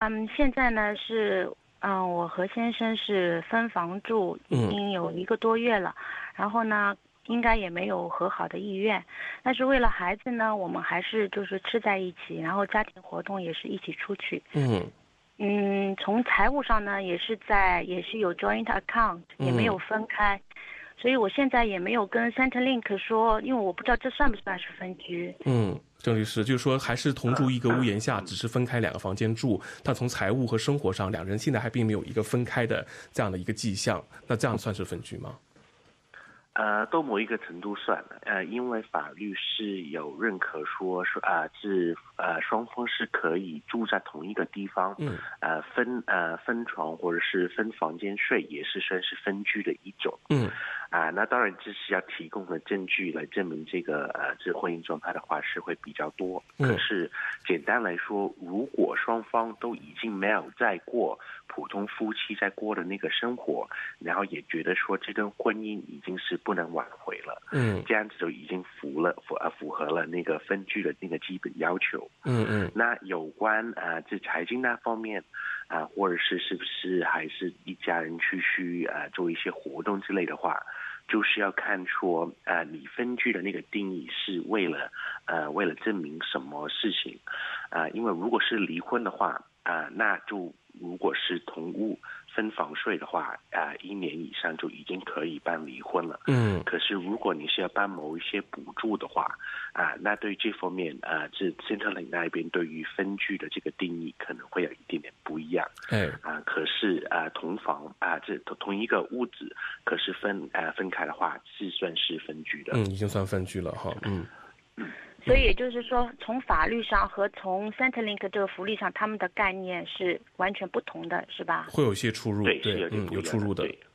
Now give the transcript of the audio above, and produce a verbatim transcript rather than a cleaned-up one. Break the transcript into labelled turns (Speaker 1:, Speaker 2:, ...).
Speaker 1: 嗯，现在呢是，嗯，我和先生是分房住，已经有一个多月了，嗯、然后呢，应该也没有和好的意愿，但是为了孩子呢，我们还是就是吃在一起，然后家庭活动也是一起出去。
Speaker 2: 嗯
Speaker 1: 嗯，从财务上呢，也是在也是有 joint account，也没有分开。嗯，所以我现在也没有跟 Centrelink 说，因为我不知道这算不算是分居。
Speaker 2: 嗯，郑律师就是说还是同住一个屋檐下，只是分开两个房间住，但从财务和生活上，两人现在还并没有一个分开的这样的一个迹象，那这样算是分居吗？
Speaker 3: 呃，到某一个程度算了，呃，因为法律是有认可说说啊、呃，是呃双方是可以住在同一个地方，
Speaker 2: 嗯，
Speaker 3: 呃分呃分床或者是分房间睡，也是算是分居的一种，
Speaker 2: 嗯，
Speaker 3: 啊、呃，那当然这是要提供的证据来证明这个呃这婚姻状态的话是会比较多，
Speaker 2: 嗯，
Speaker 3: 可是简单来说，如果双方都已经没有再过普通夫妻在过的那个生活，然后也觉得说这段婚姻已经是不能挽回了，
Speaker 2: 嗯，
Speaker 3: 这样子就已经符了符呃符合了那个分居的那个基本要求。
Speaker 2: 嗯嗯。
Speaker 3: 那有关啊这财经那方面啊，或者是是不是还是一家人去去啊做一些活动之类的话，就是要看说啊你分居的那个定义是为了呃为了证明什么事情啊？因为如果是离婚的话啊，那就如果是同屋分房睡的话，啊、呃，一年以上就已经可以办离婚了。
Speaker 2: 嗯。
Speaker 3: 可是如果你是要办某一些补助的话，啊、呃，那对这方面，啊、呃，这 Centrelink 那边对于分居的这个定义可能会有一点点不一样。
Speaker 2: 哎。
Speaker 3: 啊、呃，可是啊、呃，同房啊、呃，这同一个屋子，可是分呃分开的话，是算是分居的。
Speaker 2: 嗯，已经算分居了哈。嗯。
Speaker 1: 所以也就是说，从法律上和从 Centrelink 这个福利上，他们的概念是完全不同的，是吧？
Speaker 2: 会有一些出入，
Speaker 3: 对，
Speaker 2: 对，
Speaker 3: 是有点
Speaker 2: 嗯，
Speaker 3: 不一样的
Speaker 2: 有出入的。
Speaker 3: 对